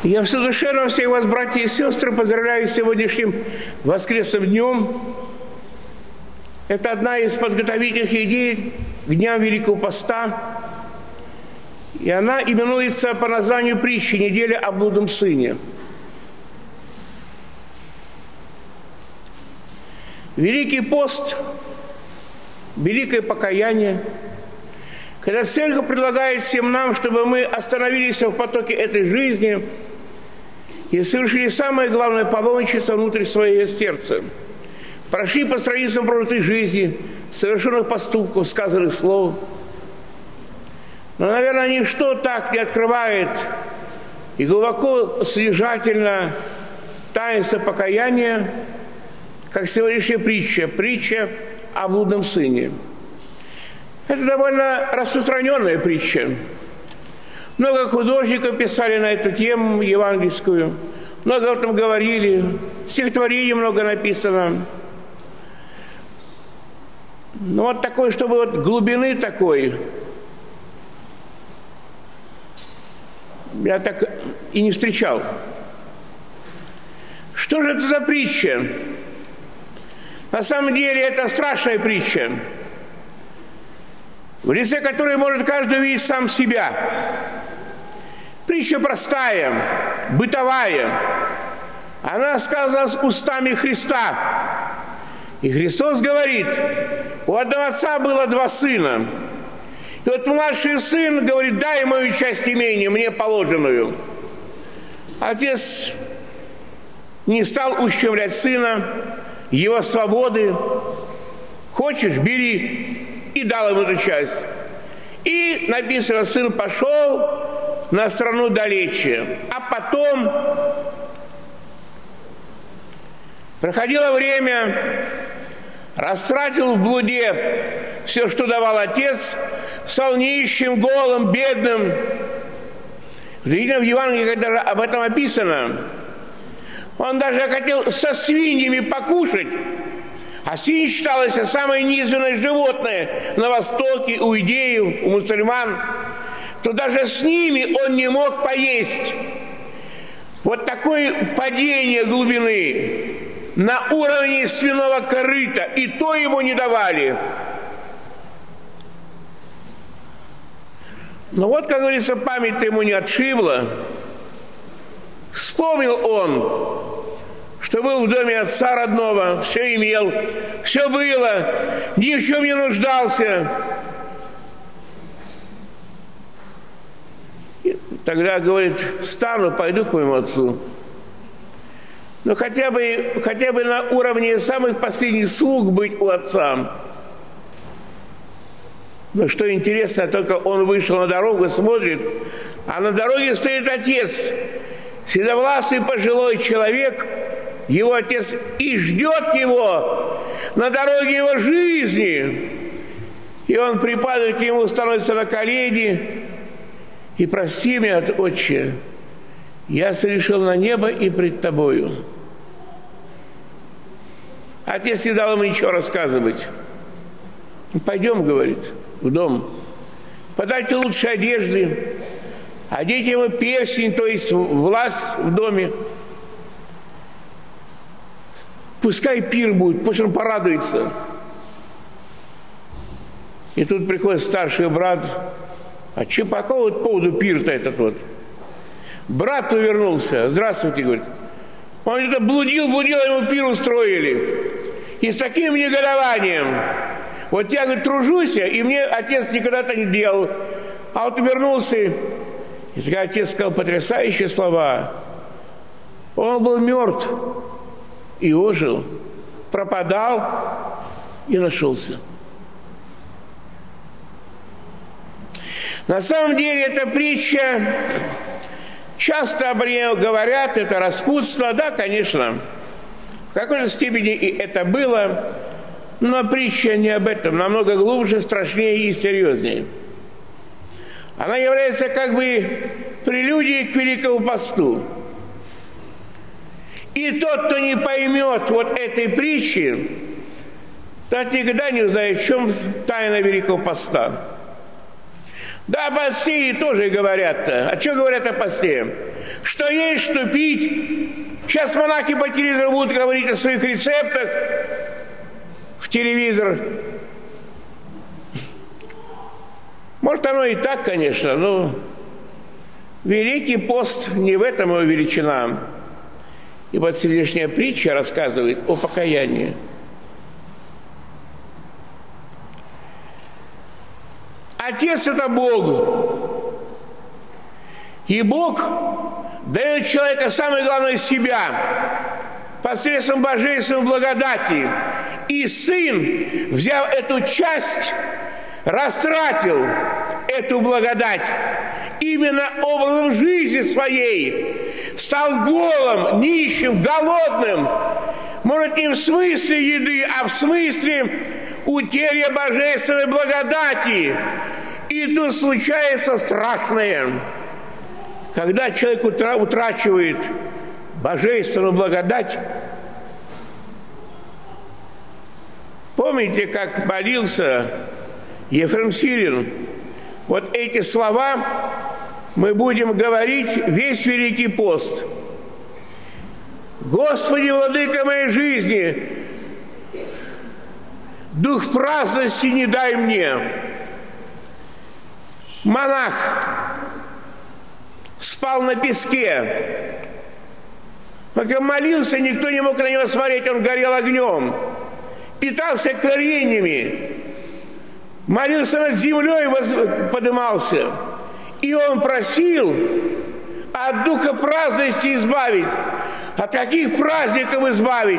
Я всю душевно всех вас, братья и сестры, поздравляю с сегодняшним воскресным днем. Это одна из подготовительных идей к дням Великого Поста. И она именуется по названию притчи «Неделя о блудном сыне». Великий пост, великое покаяние, когда Церковь предлагает всем нам, чтобы мы остановились в потоке этой жизни и совершили самое главное паломничество внутрь своего сердца. Прошли по страницам прожитой жизни, совершенных поступков, сказанных слов. Но, наверное, ничто так не открывает и глубоко содержательно таинство покаяния, как сегодняшняя притча о блудном сыне. Это довольно распространенная притча. Много художников писали на эту тему евангельскую, много об этом говорили, стихотворений много написано. Но вот такой, чтобы вот глубины такой, я так и не встречал. Что же это за притча? На самом деле это страшная притча, в лице которой может каждый увидеть сам себя. Притча простая, бытовая. Она сказана устами Христа. И Христос говорит, у одного отца было два сына. И вот младший сын говорит, дай мою часть имения, мне положенную. Отец не стал ущемлять сына, его свободы. Хочешь, бери. И дал ему эту часть. И написано, сын пошел на страну далече. А потом проходило время, растратил в блуде все, что давал отец, стал нищим, голым, бедным. Видно, в Евангелии, когда об этом описано, он даже хотел со свиньями покушать. А свинья считалось самое низменное животное на Востоке, у иудеев, у мусульман. То даже с ними он не мог поесть. Вот такое падение глубины на уровне свиного корыта, и то его не давали. Но вот, как говорится, память-то ему не отшибла. Вспомнил он, что был в доме отца родного, все имел, все было, ни в чем не нуждался. И тогда говорит, встану, пойду к моему отцу. Но хотя бы на уровне самых последних слуг быть у отца. Но что интересно, только он вышел на дорогу, смотрит, а на дороге стоит отец, седовласый пожилой человек, его отец, и ждет его на дороге его жизни. И он припадает к нему, становится на колени, и прости меня, отче, я согрешил на небо и пред тобою. Отец не дал ему ничего рассказывать. Пойдем, говорит, в дом, подайте лучшие одежды, оденьте ему перстень, то есть власть в доме. Пускай пир будет, пусть он порадуется. И тут приходит старший брат. А че, по какому поводу пир-то этот вот? Брат вернулся. Здравствуйте, говорит. Он где-то блудил, ему пир устроили. И с таким негодованием. Вот я, говорит, тружусь, и мне отец никогда-то не делал. А вот вернулся. И тогда отец сказал потрясающие слова. Он был мертв. И ожил, пропадал и нашелся. На самом деле эта притча, часто об ней говорят, это распутство, да, конечно, в какой-то степени и это было, но притча не об этом, намного глубже, страшнее и серьезнее. Она является как бы прелюдией к Великому Посту. И тот, кто не поймет вот этой притчи, тот никогда не узнает, в чем тайна Великого Поста. Да, о посте тоже говорят-то. А что говорят о посте? что есть, что пить. Сейчас монахи по телевизору будут говорить о своих рецептах в телевизор. Может, оно и так, конечно, но Великий пост не в этом его величина. И вот сегодняшняя притча рассказывает о покаянии. Отец – это Бог. И Бог дает человеку самое главное себя посредством божественной благодати. И Сын, взяв эту часть, растратил эту благодать именно образом жизни своей. Стал голым, нищим, голодным. Может, не в смысле еды, а в смысле утеря божественной благодати. И тут случается страшное. Когда человек утрачивает божественную благодать, помните, как молился Ефрем Сирин? Вот эти слова мы будем говорить весь Великий пост. Господи, владыка моей жизни, дух праздности не дай мне. Монах спал на песке. Пока молился, никто не мог на него смотреть, он горел огнем. Питался кореньями. Молился над землей, подымался. И он просил от духа праздности избавить. От каких праздников избавить?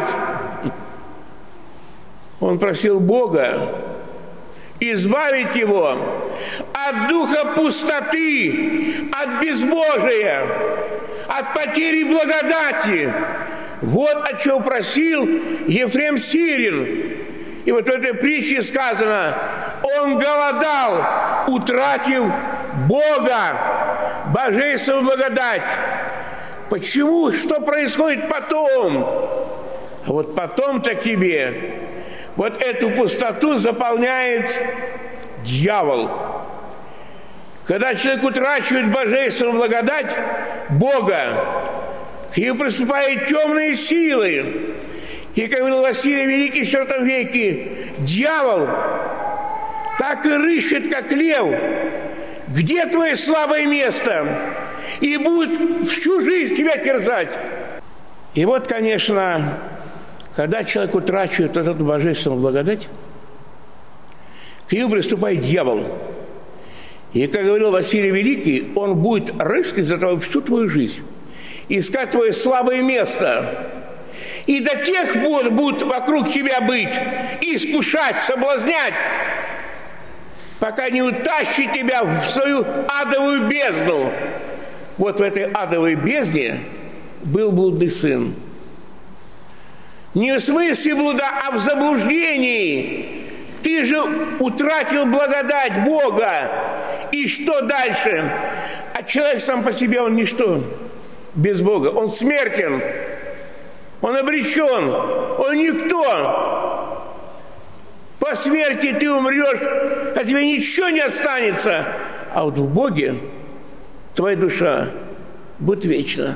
Он просил Бога избавить его от духа пустоты, от безбожия, от потери благодати. Вот о чем просил Ефрем Сирин. И вот в этой притче сказано: он голодал, утратив Бога, божественную благодать. Почему? Что происходит потом? А вот потом-то тебе вот эту пустоту заполняет дьявол. Когда человек утрачивает божественную благодать Бога, к нему приступают темные силы. И, как говорил Василий Великий в IV веке, дьявол так и рыщет, как лев. Где твое слабое место? И будет всю жизнь тебя терзать. И вот, конечно, когда человек утрачивает эту божественную благодать, к нему приступает дьявол. И, как говорил Василий Великий, он будет рыскать за тобой всю твою жизнь, искать твое слабое место. И до тех пор будут вокруг тебя быть, искушать, соблазнять, пока не утащит тебя в свою адовую бездну. Вот в этой адовой бездне был блудный сын. Не в смысле блуда, а в заблуждении. Ты же утратил благодать Бога. И что дальше? А человек сам по себе, он ничто без Бога. Он смертен. Он обречен. Он никто. По смерти ты умрешь, а тебе ничего не останется. А вот в Боге твоя душа будет вечна.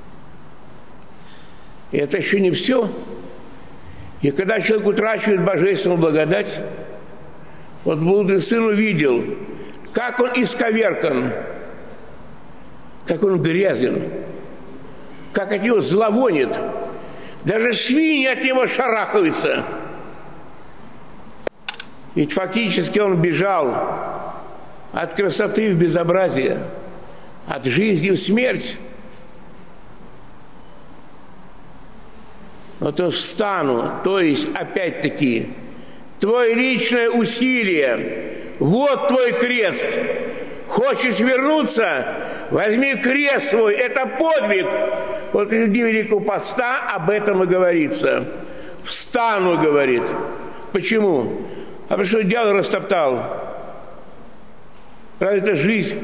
И это еще не все. И когда человек утрачивает божественную благодать, вот блудный сын увидел, как он исковеркан, как он грязен, как от него зловонит. Даже свиньи от него шарахаются. Ведь фактически он бежал от красоты в безобразие, от жизни в смерть. Но то встану, то есть, опять-таки, твое личное усилие, вот твой крест. Хочешь вернуться, возьми крест свой, это подвиг. Вот в дни Великого Поста об этом и говорится. Встану, говорит. Почему? А потому что дьявол растоптал. Правда, это жизнь.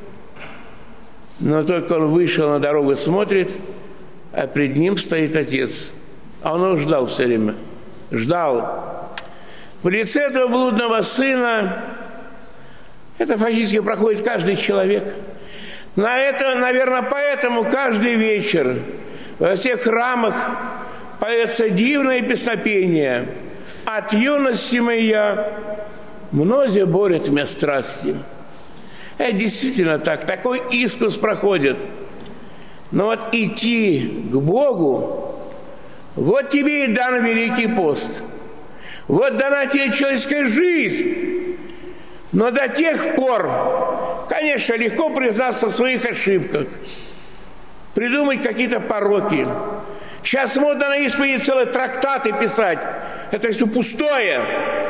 Но только он вышел на дорогу, смотрит, а пред ним стоит отец. А он его ждал все время. Ждал. В лице этого блудного сына, это фактически проходит каждый человек. Наверное, поэтому каждый вечер во всех храмах поется дивное песнопение: «От юности моя мнозе борет меня страсти». Это действительно так, такой искус проходит. Но вот идти к Богу, вот тебе и дан Великий пост. Вот дана тебе человеческая жизнь. Но до тех пор, конечно, легко признаться в своих ошибках, придумать какие-то пороки. Сейчас модно на исповеди целые трактаты писать. Это все пустое.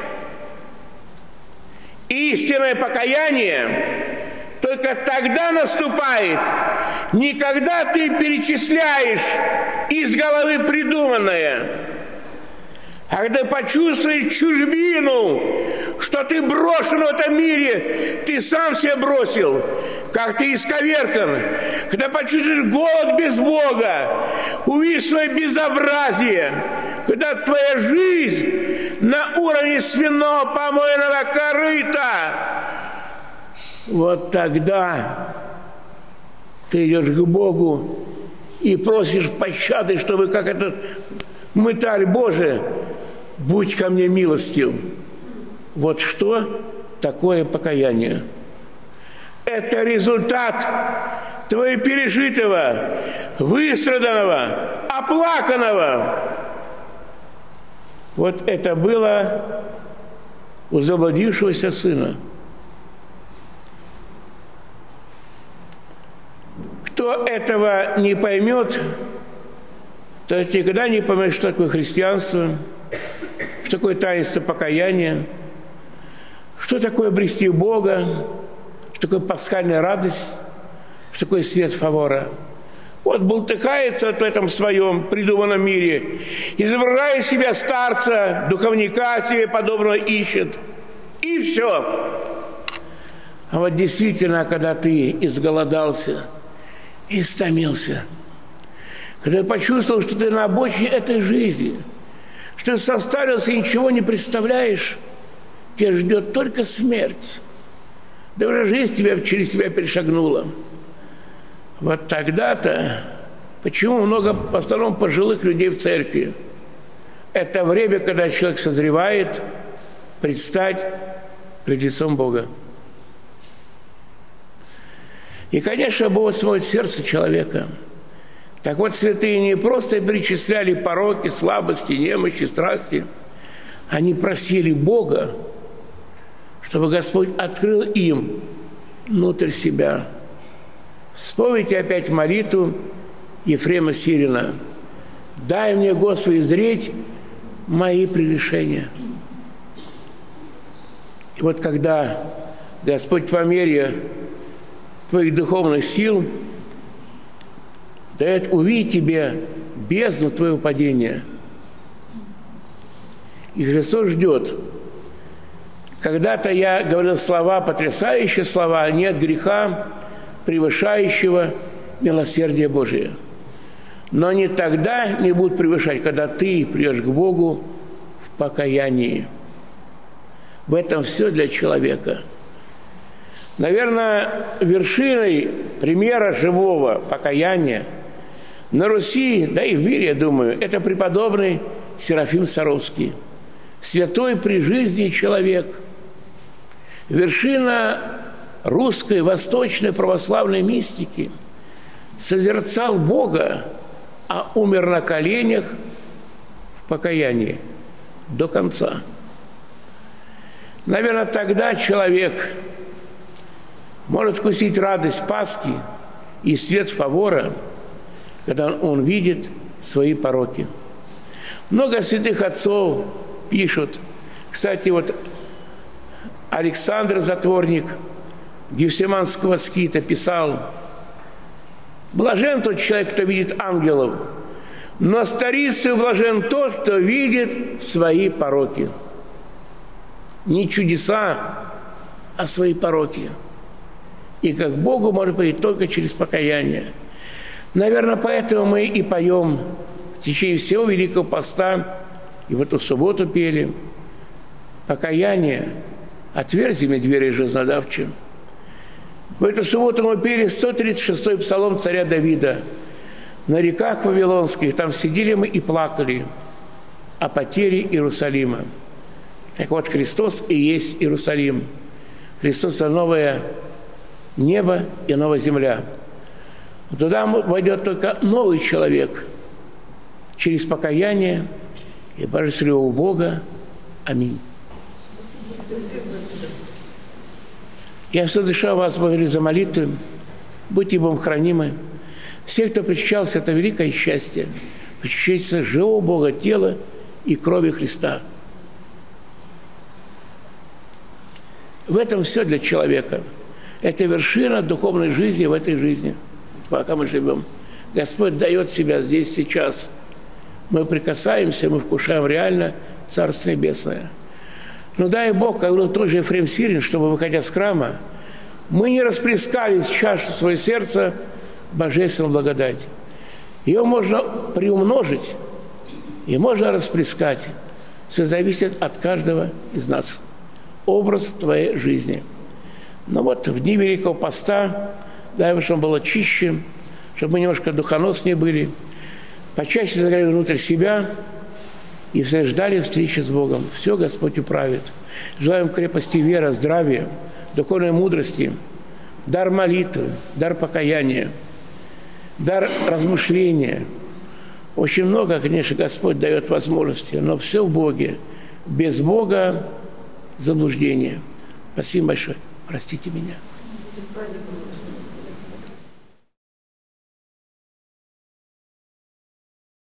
Истинное покаяние только тогда наступает, не когда ты перечисляешь из головы придуманное, а когда почувствуешь чужбину, что ты брошен в этом мире, ты сам себя бросил, как ты исковеркан. Когда почувствуешь голод без Бога, увидишь свое безобразие, когда твоя жизнь на уровне свиного помойного корыта, вот тогда ты идешь к Богу и просишь пощады, чтобы, как этот мытарь Божий, будь ко мне милостив. Вот что такое покаяние. Это результат твоего пережитого, выстраданного, оплаканного. Вот это было у заблудившегося сына. Кто этого не поймет, то никогда не поймет, что такое христианство, что такое таинство покаяния, что такое обрести Бога, что такое пасхальная радость, что такое свет фавора. Вот бултыхается в этом своем придуманном мире, изображая себя старца, духовника себе подобного ищет. И все. А вот действительно, когда ты изголодался, истомился, когда почувствовал, что ты на обочине этой жизни, что ты состарился и ничего не представляешь, тебя ждет только смерть. Да уже жизнь через тебя перешагнула. Вот тогда-то, почему много в основном пожилых людей в церкви? Это время, когда человек созревает предстать пред лицом Бога. И, конечно, Бог смотрит в сердце человека. Так вот, святые не просто перечисляли пороки, слабости, немощи, страсти. Они просили Бога, чтобы Господь открыл им внутрь себя. Вспомните опять молитву Ефрема Сирина: «Дай мне, Господи, зреть мои прегрешения». И вот когда Господь по мере твоих духовных сил дает увидеть тебе бездну твоего падения, и Христос ждет. Когда-то я говорил слова, потрясающие слова: «Нет греха, превышающего милосердие Божие». Но они тогда не будут превышать, когда ты придешь к Богу в покаянии. В этом все для человека. Наверное, вершиной примера живого покаяния на Руси, да и в мире, я думаю, это преподобный Серафим Саровский. Святой при жизни человек. Вершина русской, восточной православной мистики. Созерцал Бога, а умер на коленях в покаянии до конца. Наверное, тогда человек может вкусить радость Пасхи и свет фавора, когда он видит свои пороки. Много святых отцов пишут. Кстати, вот Александр Затворник Гефсиманского скита писал: «Блажен тот человек, кто видит ангелов, но старицей блажен тот, кто видит свои пороки». Не чудеса, а свои пороки. И как к Богу можно прийти только через покаяние. Наверное, поэтому мы и поем в течение всего Великого Поста, и в эту субботу пели: «Покаяние, отверзи мне двери жизнодавчим». В эту субботу мы пели 136-й псалом царя Давида. На реках Вавилонских там сидели мы и плакали о потере Иерусалима. Так вот, Христос и есть Иерусалим. Христос – это новое небо и новая земля. Туда войдет только новый человек через покаяние и божественного Бога. Аминь. Я все душа вас благодарю за молитвы. Будьте Богом хранимы. Все, кто причащался, это великое счастье. Причащаться живого Бога, тела и крови Христа. В этом все для человека. Это вершина духовной жизни в этой жизни, пока мы живем. Господь дает себя здесь, сейчас. Мы прикасаемся, мы вкушаем реально Царство Небесное. Но дай Бог, как говорил тот же Ефрем Сирин, чтобы, выходя с храма, мы не расплескали из чаши свое сердце божественную благодать. Ее можно приумножить и можно расплескать. Все зависит от каждого из нас. Образ твоей жизни. Но вот в дни Великого Поста, дай Бог, чтобы было чище, чтобы мы немножко духоноснее были, почаще заглянули внутрь себя и все ждали встречи с Богом. Все Господь управит. Желаем крепости веры, здравия, духовной мудрости, дар молитвы, дар покаяния, дар размышления. Очень много, конечно, Господь дает возможности, но все в Боге. Без Бога заблуждение. Спасибо большое. Простите меня.